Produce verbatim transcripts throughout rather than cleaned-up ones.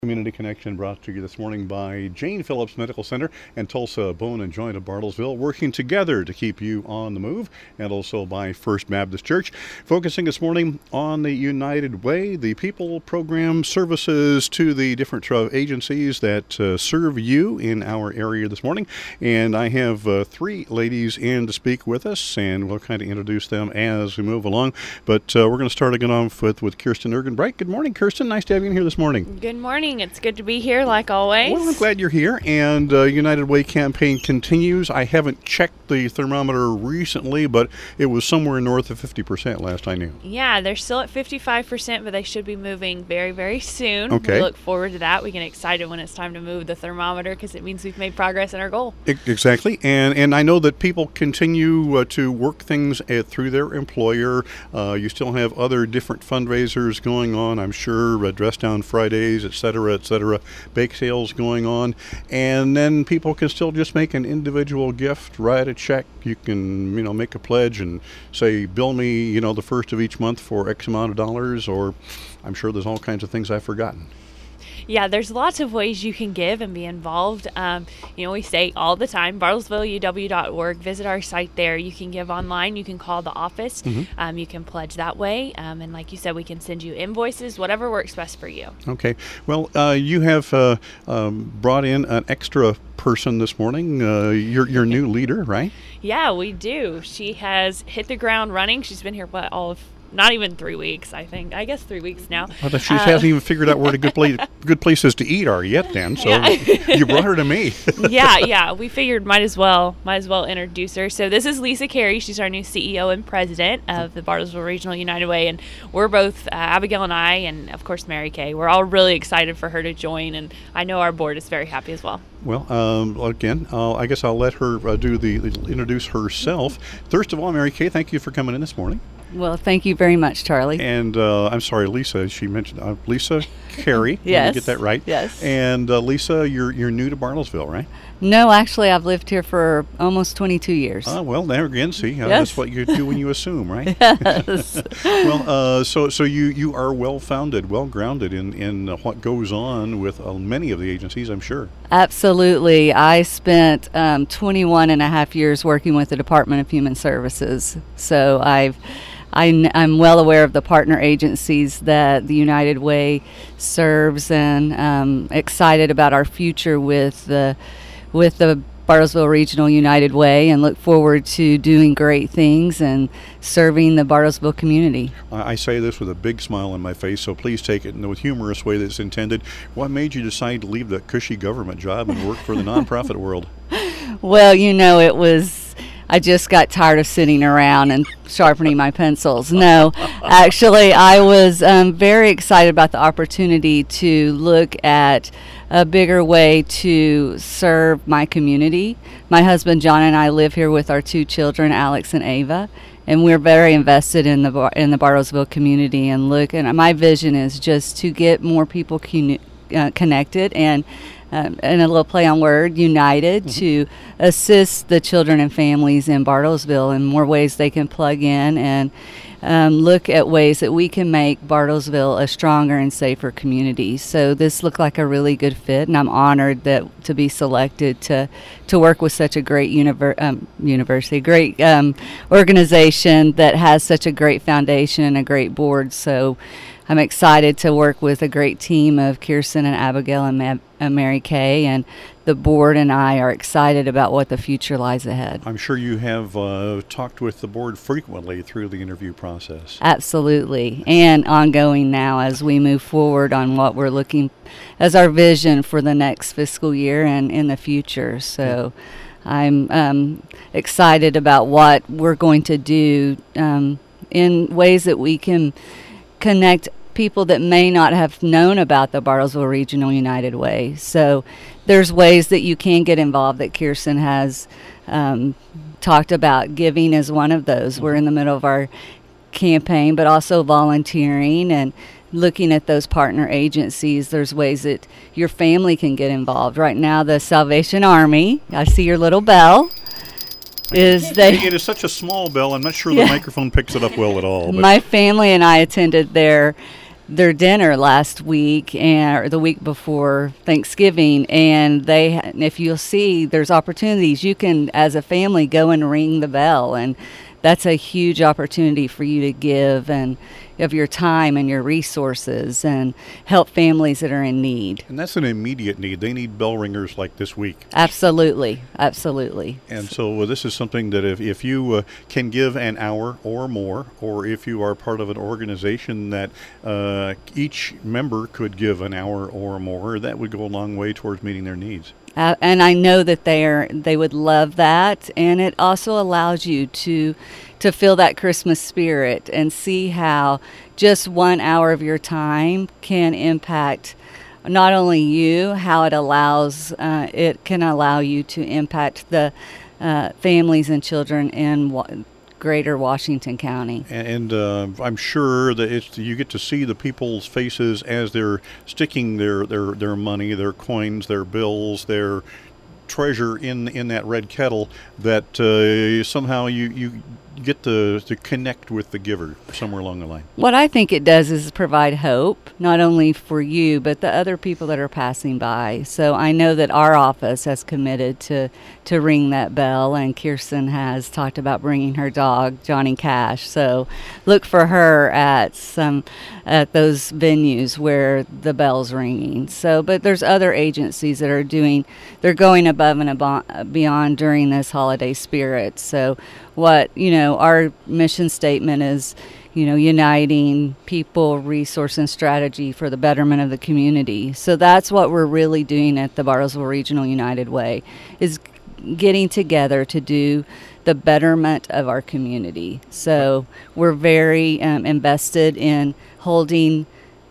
Community Connection brought to you this morning by Jane Phillips Medical Center and Tulsa Bone and Joint of Bartlesville, working together to keep you on the move, and also by First Baptist Church, focusing this morning on the United Way, the people, program, services to the different uh, agencies that uh, serve you in our area this morning. And I have uh, three ladies in to speak with us, and we'll kind of introduce them as we move along. But uh, we're going to start again off with, with Kirsten Ergenbright. Good morning, Kirsten. Nice to have you in here this morning. Good morning. It's good to be here, like always. Well, I'm glad you're here. And uh, United Way campaign continues. I haven't checked the thermometer recently, but it was somewhere north of fifty percent last I knew. Yeah, they're still at fifty-five percent, but they should be moving very, very soon. Okay. We look forward to that. We get excited when it's time to move the thermometer because it means we've made progress in our goal. I- exactly. And and I know that people continue uh, to work things uh, through their employer. Uh, you still have other different fundraisers going on, I'm sure, uh, Dress Down Fridays, et cetera, et cetera, bake sales going on. And then people can still just make an individual gift, write a check. You can, you know, make a pledge and say, bill me, you know, the first of each month for X amount of dollars, or I'm sure there's all kinds of things I've forgotten. Yeah, there's lots of ways you can give and be involved. Um, you know, we say all the time, bartlesville u w dot org. Visit our site there. You can give online. You can call the office. Mm-hmm. Um, you can pledge that way. Um, and like you said, we can send you invoices, whatever works best for you. Okay. Well, uh, you have uh, um, brought in an extra person this morning. Uh, you're your new leader, right? Yeah, we do. She has hit the ground running. She's been here, what, all of not even three weeks, I think. I guess three weeks now. Well, she uh, hasn't even figured out where the good, place, good places to eat are yet then, so yeah. You brought her to me. yeah, yeah. We figured might as well might as well introduce her. So this is Lisa Carey. She's our new C E O and president of the Bartlesville Regional United Way, and we're both, uh, Abigail and I, and of course Mary Kay, we're all really excited for her to join, and I know our board is very happy as well. Well, um, again, uh, I guess I'll let her uh, do the, the introduce herself. First of all, Mary Kay, thank you for coming in this morning. Well, thank you very much, Charlie. And uh, I'm sorry, Lisa. She mentioned uh, Lisa Carey. Yes. Let me get that right. Yes. And uh, Lisa, you're you're new to Bartlesville, right? No, actually, I've lived here for almost twenty-two years. Oh, well, there again, see, uh, yes. That's what you do when you assume, right? Yes. Well, uh, so so you, you are well-founded, well-grounded in, in uh, what goes on with uh, many of the agencies, I'm sure. Absolutely. I spent um, twenty-one and a half years working with the Department of Human Services, so I've I, I'm well aware of the partner agencies that the United Way serves, and um, excited about our future with the with the Bartlesville Regional United Way, and look forward to doing great things and serving the Bartlesville community. I say this with a big smile on my face, so please take it in the humorous way that's intended. What made you decide to leave that cushy government job and work for the nonprofit world? Well, you know, it was... I just got tired of sitting around and sharpening my pencils. No, actually, I was um, very excited about the opportunity to look at a bigger way to serve my community. My husband, John, and I live here with our two children, Alex and Ava, and we're very invested in the Bar- in the Bartlesville community. And look, and my vision is just to get more people con- uh, connected and Um, and a little play on word, united, mm-hmm. to assist the children and families in Bartlesville in more ways they can plug in, and um, look at ways that we can make Bartlesville a stronger and safer community. So this looked like a really good fit, and I'm honored that to be selected to to work with such a great univer- um, university, great um, organization that has such a great foundation and a great board. So I'm excited to work with a great team of Kirsten and Abigail and Ma- uh, Mary Kay, and the board and I are excited about what the future lies ahead. I'm sure you have uh, talked with the board frequently through the interview process. Absolutely, and ongoing now as we move forward on what we're looking as our vision for the next fiscal year and in the future. So yeah. I'm um, excited about what we're going to do um, in ways that we can connect people that may not have known about the Bartlesville Regional United Way. So there's ways that you can get involved that Kirsten has um, talked about. Giving is one of those. We're in the middle of our campaign, but also volunteering and looking at those partner agencies. There's ways that your family can get involved. Right now, the Salvation Army, I see your little bell. Is they it is such a small bell, I'm not sure yeah. the microphone picks it up well at all. But my family and I attended their their dinner last week and or the week before Thanksgiving, and they if you'll see there's opportunities you can as a family go and ring the bell, and that's a huge opportunity for you to give and of your time and your resources and help families that are in need. And that's an immediate need. They need bell ringers like this week. Absolutely. Absolutely. And so uh, this is something that if, if you uh, can give an hour or more, or if you are part of an organization that uh, each member could give an hour or more, that would go a long way towards meeting their needs. Uh, and I know that they are they would love that, and it also allows you to to feel that Christmas spirit and see how just one hour of your time can impact not only you, how it allows uh, it can allow you to impact the uh, families and children in wa- Greater Washington County. And uh, I'm sure that it's, you get to see the people's faces as they're sticking their, their, their money, their coins, their bills, their treasure in in that red kettle, that uh, somehow you, you get to, to connect with the giver somewhere along the line. What I think it does is provide hope, not only for you, but the other people that are passing by. So I know that our office has committed to, to ring that bell, and Kirsten has talked about bringing her dog, Johnny Cash. So look for her at some at those venues where the bell's ringing. So, but there's other agencies that are doing, they're going above and abo- beyond during this holiday spirit. So what, you know, our mission statement is, you know, uniting people, resource, and strategy for the betterment of the community. So that's what we're really doing at the Bartlesville Regional United Way, is getting together to do the betterment of our community. So we're very um, invested in holding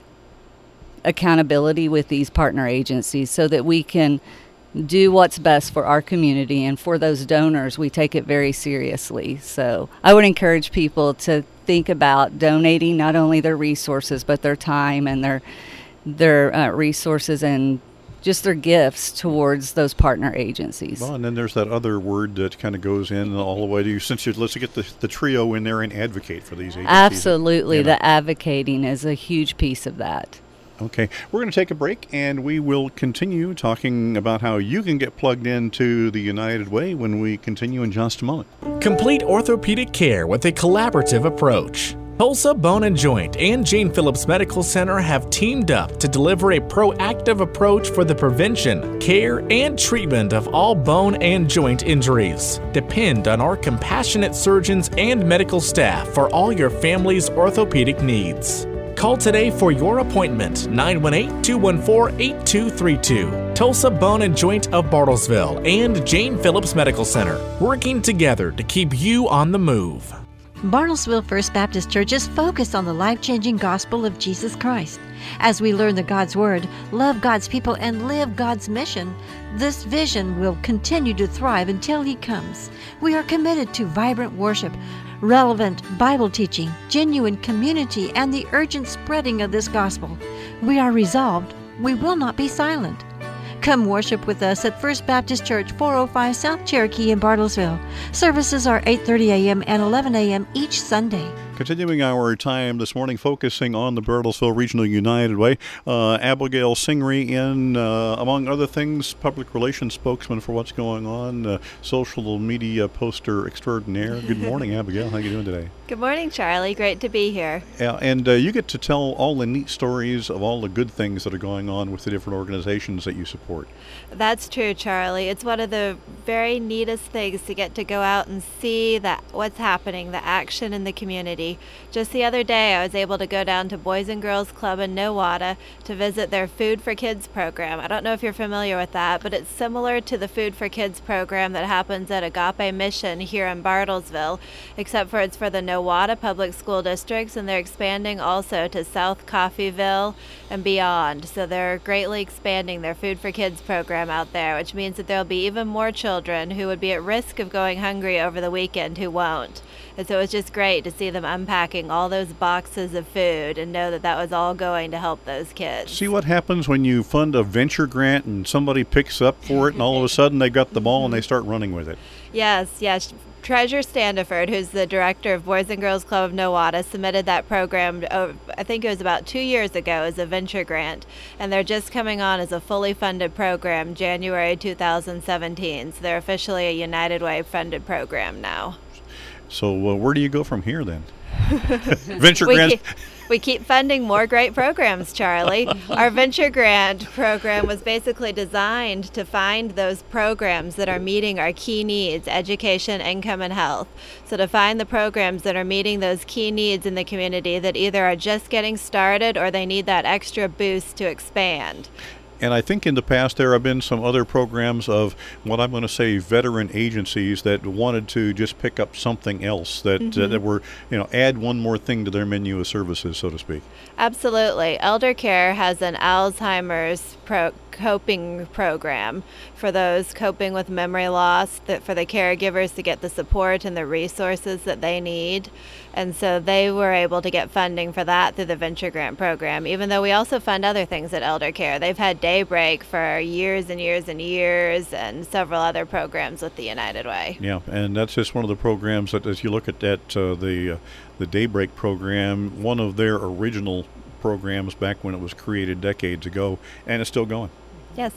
accountability with these partner agencies so that we can do what's best for our community, and for those donors we take it very seriously. So I would encourage people to think about donating not only their resources but their time and their their uh, resources and just their gifts towards those partner agencies. Well, and then there's that other word that kind of goes in all the way to you. Since you, let's get the, the trio in there and advocate for these agencies. Absolutely. You know. The advocating is a huge piece of that. Okay, we're going to take a break, and we will continue talking about how you can get plugged into the United Way when we continue in just a moment. Complete orthopedic care with a collaborative approach. Tulsa Bone and Joint and Jane Phillips Medical Center have teamed up to deliver a proactive approach for the prevention, care, and treatment of all bone and joint injuries. Depend on our compassionate surgeons and medical staff for all your family's orthopedic needs. Call today for your appointment, nine one eight, two one four, eight two three two. Tulsa Bone and Joint of Bartlesville and Jane Phillips Medical Center, working together to keep you on the move. Bartlesville First Baptist Church is focused on the life-changing gospel of Jesus Christ. As we learn the God's Word, love God's people, and live God's mission, this vision will continue to thrive until He comes. We are committed to vibrant worship, relevant Bible teaching, genuine community, and the urgent spreading of this gospel. We are resolved. We will not be silent. Come worship with us at First Baptist Church, four oh five South Cherokee in Bartlesville. Services are eight thirty a.m. and eleven a.m. each Sunday. Continuing our time this morning, focusing on the Bartlesville Regional United Way, uh, Abigail Singry in, uh, among other things, public relations spokesman for what's going on, uh, social media poster extraordinaire. Good morning, Abigail. How are you doing today? Good morning, Charlie. Great to be here. Yeah, and uh, you get to tell all the neat stories of all the good things that are going on with the different organizations that you support. That's true, Charlie. It's one of the very neatest things to get to go out and see that what's happening, the action in the community. Just the other day, I was able to go down to Boys and Girls Club in Nowata to visit their Food for Kids program. I don't know if you're familiar with that, but it's similar to the Food for Kids program that happens at Agape Mission here in Bartlesville, except for it's for the Nowata Public School Districts, and they're expanding also to South Coffeyville and beyond. So they're greatly expanding their Food for Kids program out there, which means that there'll be even more children who would be at risk of going hungry over the weekend who won't. And so it's just great to see them unpacking all those boxes of food and know that that was all going to help those kids. See what happens when you fund a venture grant and somebody picks up for it and all of a sudden they got the ball and they start running with it. Yes, yes. Treasure Standiford, who's the director of Boys and Girls Club of Nowata, submitted that program, oh, I think it was about two years ago, as a venture grant. And they're just coming on as a fully funded program January two thousand seventeen. So they're officially a United Way funded program now. So uh, where do you go from here then? Venture we grant. Keep, we keep funding more great programs, Charlie. Our venture grant program was basically designed to find those programs that are meeting our key needs: education, income, and health. So to find the programs that are meeting those key needs in the community that either are just getting started or they need that extra boost to expand. And I think in the past there have been some other programs of what I'm going to say veteran agencies that wanted to just pick up something else that Mm-hmm. uh, that were, you know, add one more thing to their menu of services, so to speak. Absolutely. Elder Care has an Alzheimer's pro- coping program for those coping with memory loss, that for the caregivers to get the support and the resources that they need. And so they were able to get funding for that through the Venture Grant program, even though we also fund other things at Elder Care. They've had Daybreak for years and years and years, and several other programs with the United Way. Yeah, and that's just one of the programs that, as you look at that, uh, the uh, the Daybreak program, one of their original programs back when it was created decades ago, and it's still going. Yes.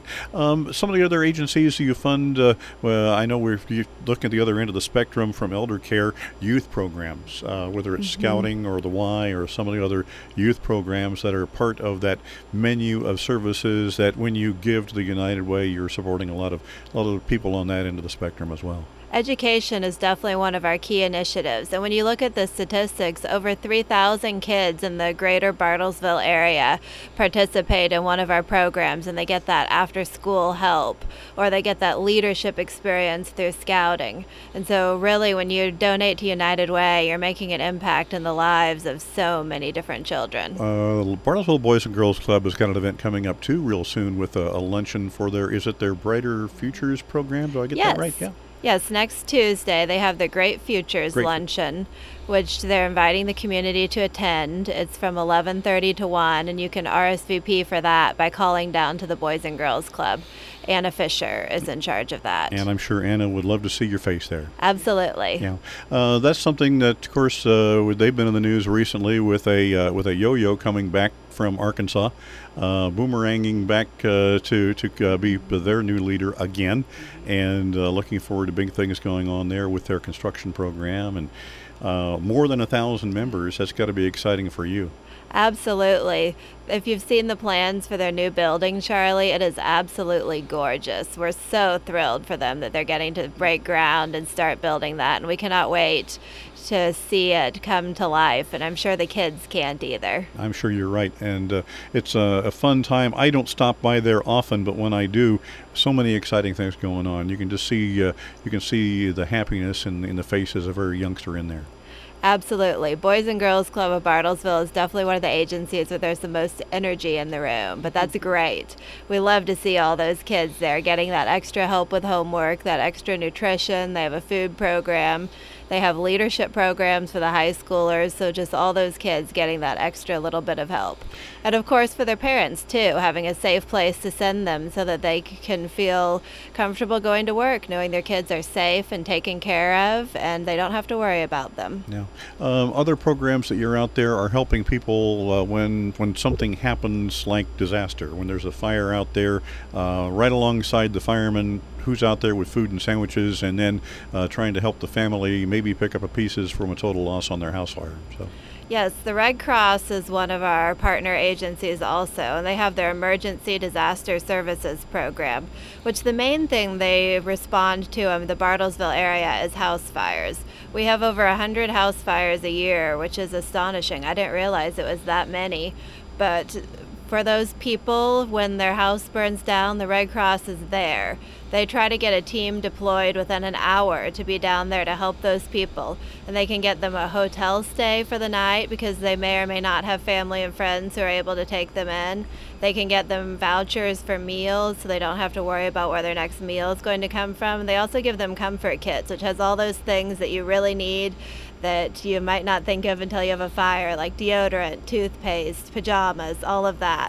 Um, some of the other agencies you fund, uh, well, I know we're looking at the other end of the spectrum from Elder Care, youth programs, uh, whether it's Mm-hmm. Scouting or the Y or some of the other youth programs that are part of that menu of services that when you give to the United Way, you're supporting a lot of a lot of people on that end of the spectrum as well. Education is definitely one of our key initiatives. And when you look at the statistics, over three thousand kids in the greater Bartlesville area participate in one of our programs, and they get that after school help, or they get that leadership experience through scouting. And so really, when you donate to United Way, you're making an impact in the lives of so many different children. Uh, Bartlesville Boys and Girls Club has got an event coming up too real soon with a, a luncheon for their, is it their Brighter Futures program? Do I get Yes. that right? Yeah. Yes, next Tuesday they have the Great Futures Great. Luncheon, which they're inviting the community to attend. It's from eleven thirty to one, and you can R S V P for that by calling down to the Boys and Girls Club. Anna Fisher is in charge of that. And I'm sure Anna would love to see your face there. Absolutely. Yeah, uh, that's something that, of course, uh, they've been in the news recently with a uh, with a yo-yo coming back from Arkansas, uh, boomeranging back uh, to to uh, be their new leader again, and uh, looking forward to big things going on there with their construction program and uh, more than a thousand members. That's got to be exciting for you. Absolutely. If you've seen the plans for their new building, Charlie, it is absolutely gorgeous. We're so thrilled for them that they're getting to break ground and start building that, and we cannot wait to see it come to life, and I'm sure the kids can't either. I'm sure you're right, and uh, it's a, a fun time. I don't stop by there often, but when I do, so many exciting things going on. You can just see uh, you can see the happiness in, in the faces of every youngster in there. Absolutely. Boys and Girls Club of Bartlesville is definitely one of the agencies where there's the most energy in the room, but that's great. We love to see all those kids there getting that extra help with homework, that extra nutrition. They have a food program. They have leadership programs for the high schoolers, so just all those kids getting that extra little bit of help. And of course for their parents too, having a safe place to send them so that they c- can feel comfortable going to work, knowing their kids are safe and taken care of, and they don't have to worry about them. Yeah. Um, other programs that you're out there are helping people uh, when when something happens like disaster, when there's a fire out there, uh, right alongside the fireman who's out there with food and sandwiches, and then uh, trying to help the family maybe pick up the pieces from a total loss on their house fire. So. Yes, the Red Cross is one of our partner agencies also, and they have their Emergency Disaster Services program, which the main thing they respond to in the Bartlesville area is house fires. We have over one hundred house fires a year, which is astonishing. I didn't realize it was that many, but for those people, when their house burns down, the Red Cross is there. They try to get a team deployed within an hour to be down there to help those people. And they can get them a hotel stay for the night because they may or may not have family and friends who are able to take them in. They can get them vouchers for meals so they don't have to worry about where their next meal is going to come from. They also give them comfort kits, which has all those things that you really need that you might not think of until you have a fire, like deodorant, toothpaste, pajamas, all of that.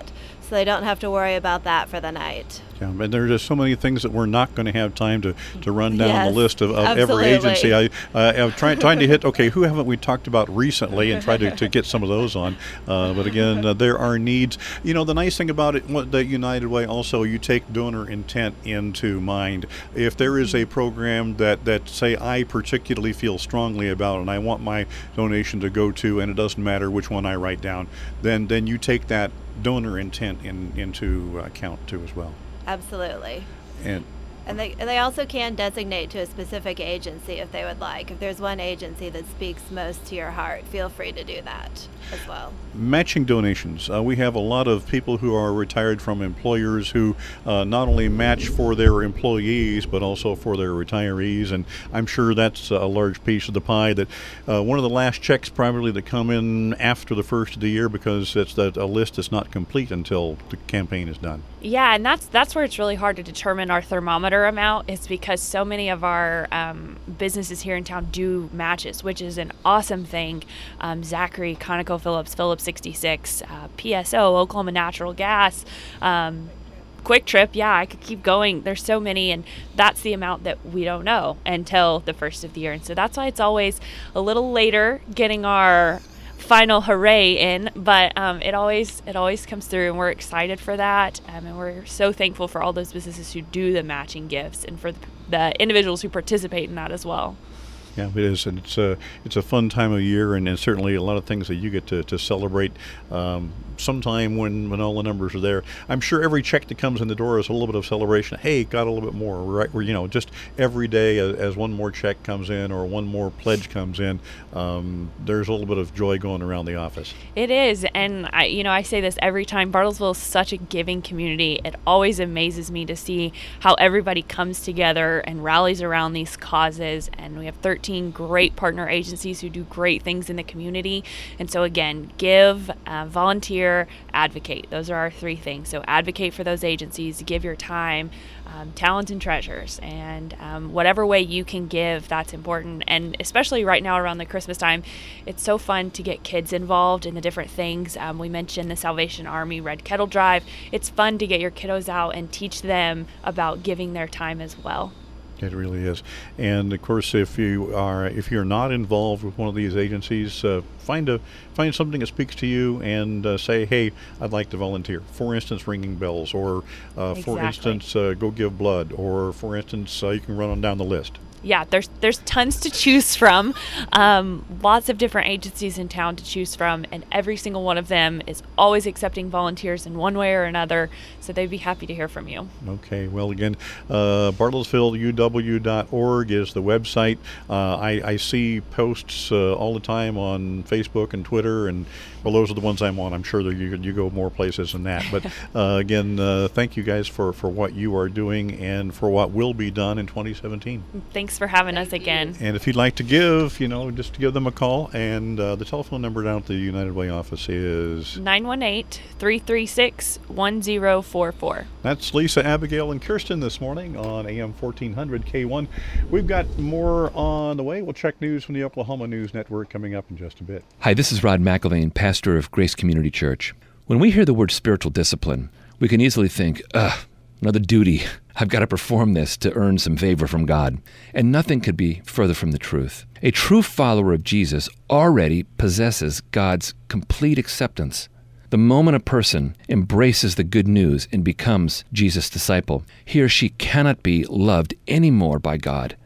so they don't have to worry about that for the night. Yeah, and there are just so many things that we're not going to have time to, to run down Yes, the list of, of every agency. I, uh, I'm trying, trying to hit, okay, who haven't we talked about recently and try to, to get some of those on. Uh, but again, uh, there are needs. You know, the nice thing about it, what, the United Way also, you take donor intent into mind. If there is a program that, that, say, I particularly feel strongly about and I want my donation to go to, and it doesn't matter which one I write down, then, then you take that donor intent in, into account too as well. Absolutely. And And they, and they also can designate to a specific agency if they would like. If there's one agency that speaks most to your heart, feel free to do that as well. matching donations. Uh, we have a lot of people who are retired from employers who uh, not only match for their employees but also for their retirees, and I'm sure that's a large piece of the pie. That uh, one of the last checks probably that come in after the first of the year, because it's that a list is not complete until the campaign is done. Yeah, and that's that's where it's really hard to determine our thermometer amount, is because so many of our um, businesses here in town do matches, which is an awesome thing. Um, Zachary, ConocoPhillips, Phillips sixty-six, uh, P S O, Oklahoma Natural Gas, um, Quick Trip. Yeah, I could keep going. There's so many, and that's the amount that we don't know until the first of the year. And so that's why it's always a little later getting our final hooray in, but um, it always it always comes through, and we're excited for that, um, and we're so thankful for all those businesses who do the matching gifts and for the, the individuals who participate in that as well. Yeah, it is, and it's a it's a fun time of year, and, and certainly a lot of things that you get to, to celebrate um, sometime when, when all the numbers are there. I'm sure every check that comes in the door is a little bit of celebration. Hey, got a little bit more, right? Where, you know, just every day as, as one more check comes in or one more pledge comes in, um, there's a little bit of joy going around the office. It is, and I, you know, I say this every time. Bartlesville is such a giving community. It always amazes me to see how everybody comes together and rallies around these causes, and we have thirteen great partner agencies who do great things in the community. And so again, give, uh, volunteer, advocate. Those are our three things. So advocate for those agencies, give your time, um, talent and treasures, and um, whatever way you can give, that's important. And especially right now around the Christmas time, it's so fun to get kids involved in the different things. Um, we mentioned the Salvation Army Red Kettle Drive. It's fun to get your kiddos out and teach them about giving their time as well. It really is. And of course, if you are if you're not involved with one of these agencies, uh, find a find something that speaks to you and uh, say, hey, I'd like to volunteer. For instance, ringing bells, or uh, Exactly. for instance, uh, go give blood, or for instance, uh, you can run on down the list. Yeah, there's there's tons to choose from, um, lots of different agencies in town to choose from, and every single one of them is always accepting volunteers in one way or another, so they'd be happy to hear from you. Okay, well, again, uh, Bartlesville U W dot org is the website. Uh, I, I see posts uh, all the time on Facebook and Twitter, and well, those are the ones I'm on. I'm sure that you, you go more places than that. But uh, again, uh, thank you guys for, for what you are doing and for what will be done in twenty seventeen. Thanks for having us again. And if you'd like to give, you know, just give them a call. And uh, the telephone number down at the United Way office is nine one eight, three three six, one zero four four. That's Lisa, Abigail, and Kirsten this morning on A M fourteen hundred K one. We've got more on the way. We'll check news from the Oklahoma News Network coming up in just a bit. Hi, this is Rod McElvain, pastor of Grace Community Church. When we hear the word spiritual discipline, we can easily think, ugh, another duty. I've got to perform this to earn some favor from God. And nothing could be further from the truth. A true follower of Jesus already possesses God's complete acceptance. The moment a person embraces the good news and becomes Jesus' disciple, he or she cannot be loved any more by God